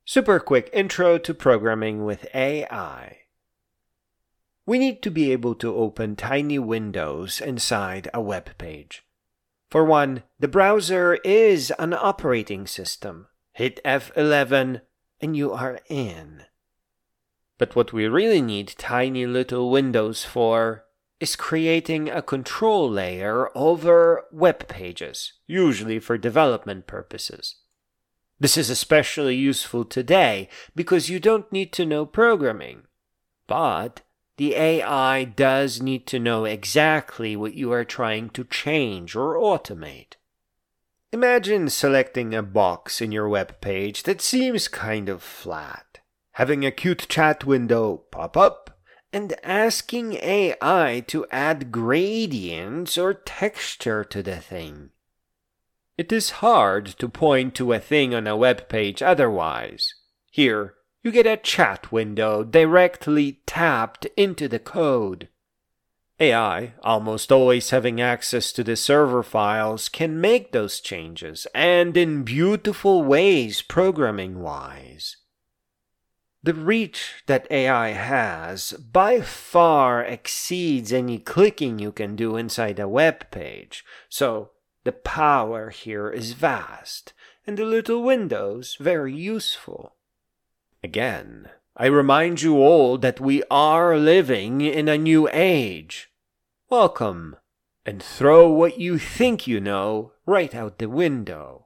Super quick intro to programming with AI. We need to be able to open tiny windows inside a web page. For one, the browser is an operating system. Hit F11 and you are in. But what we really need tiny little windows for is creating a control layer over web pages, usually for development purposes. This is especially useful today because you don't need to know programming, but the AI does need to know exactly what you are trying to change or automate. Imagine selecting a box in your web page that seems kind of flat, having a cute chat window pop up, and asking AI to add gradients or texture to the thing. It is hard to point to a thing on a web page otherwise. Here, you get a chat window directly tapped into the code. AI, almost always having access to the server files, can make those changes, and in beautiful ways programming-wise. The reach that AI has by far exceeds any clicking you can do inside a web page, so the power here is vast, and the little windows very useful. Again, I remind you all that we are living in a new age. Welcome, and throw what you think you know right out the window.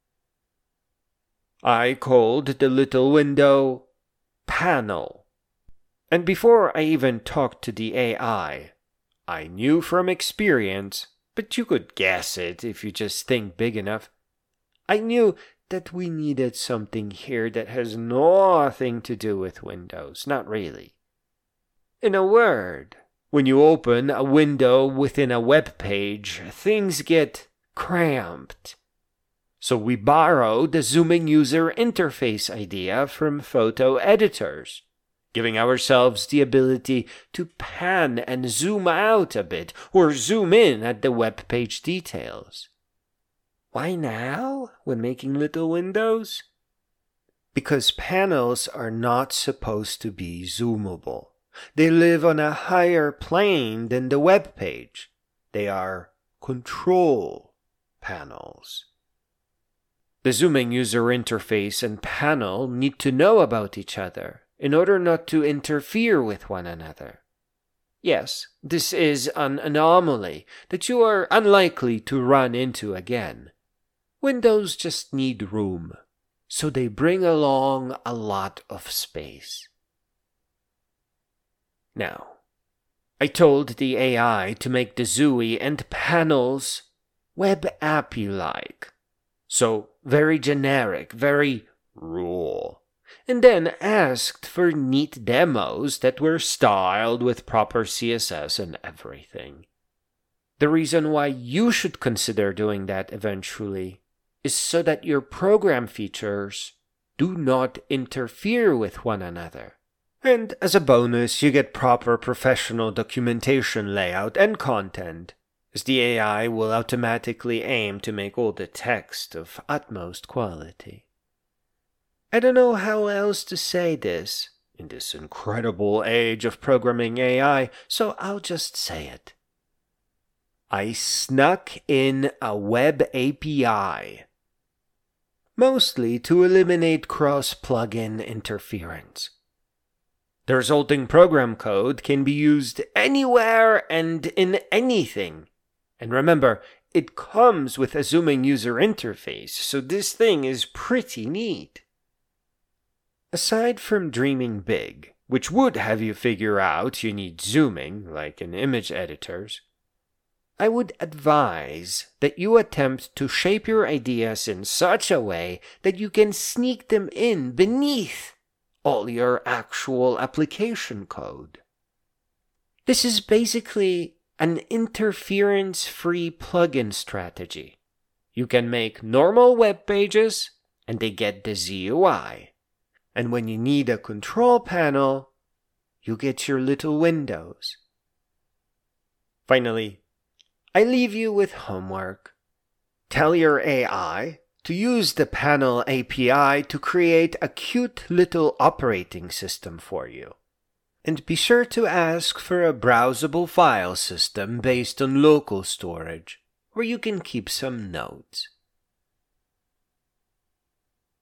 I called the little window Panel. And before I even talked to the AI, I knew from experience, but you could guess it if you just think big enough, I knew that we needed something here that has nothing to do with Windows, not really. In a word, when you open a window within a web page, things get cramped. So we borrowed the zooming user interface idea from photo editors, giving ourselves the ability to pan and zoom out a bit or zoom in at the web page details. Why now, when making little windows? Because panels are not supposed to be zoomable. They live on a higher plane than the web page. They are control panels. The zooming user interface and panel need to know about each other in order not to interfere with one another. Yes, this is an anomaly that you are unlikely to run into again. Windows just need room, so they bring along a lot of space. Now, I told the AI to make the ZUI and panels web appy-like. So, very generic, very raw. And then asked for neat demos that were styled with proper CSS and everything. The reason why you should consider doing that eventually is so that your program features do not interfere with one another. And as a bonus, you get proper professional documentation layout and content, as the AI will automatically aim to make all the text of utmost quality. I don't know how else to say this in this incredible age of programming AI, so I'll just say it. I snuck in a web API, mostly to eliminate cross-plugin interference. The resulting program code can be used anywhere and in anything. And remember, it comes with a zooming user interface, so this thing is pretty neat. Aside from dreaming big, which would have you figure out you need zooming, like in image editors, I would advise that you attempt to shape your ideas in such a way that you can sneak them in beneath all your actual application code. This is basically an interference-free plugin strategy. You can make normal web pages, and they get the ZUI. And when you need a control panel, you get your little windows. Finally, I leave you with homework. Tell your AI to use the Panel API to create a cute little operating system for you. And be sure to ask for a browsable file system based on local storage, where you can keep some notes.